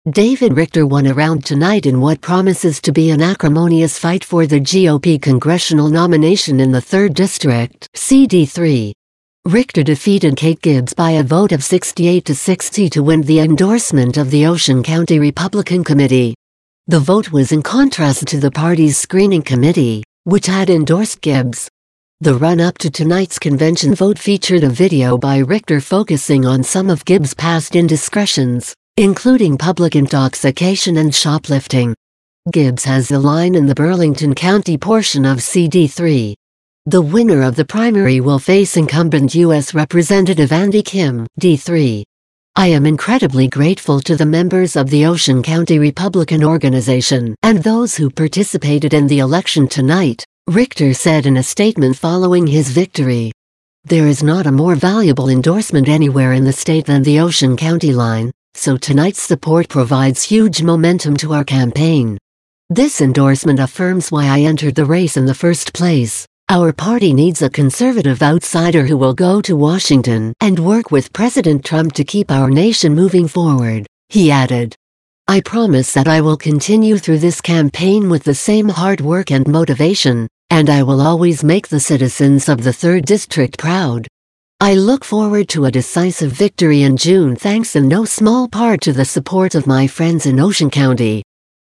David Richter won a round tonight in what promises to be an acrimonious fight for the GOP congressional nomination in the 3rd District, CD3. Richter defeated Kate Gibbs by a vote of 68 to 60 to win the endorsement of the Ocean County Republican Committee. The vote was in contrast to the party's screening committee, which had endorsed Gibbs. The run-up to tonight's convention vote featured a video by Richter focusing on some of Gibbs' past indiscretions, including public intoxication and shoplifting. Gibbs has the line in the Burlington County portion of CD3. The winner of the primary will face incumbent U.S. Representative Andy Kim, D3. I am incredibly grateful to the members of the Ocean County Republican Organization and those who participated in the election tonight, Richter said in a statement following his victory. There is not a more valuable endorsement anywhere in the state than the Ocean County line, so tonight's support provides huge momentum to our campaign. This endorsement affirms why I entered the race in the first place. Our party needs a conservative outsider who will go to Washington and work with President Trump to keep our nation moving forward, he added. I promise that I will continue through this campaign with the same hard work and motivation, and I will always make the citizens of the 3rd District proud. I look forward to a decisive victory in June thanks in no small part to the support of my friends in Ocean County.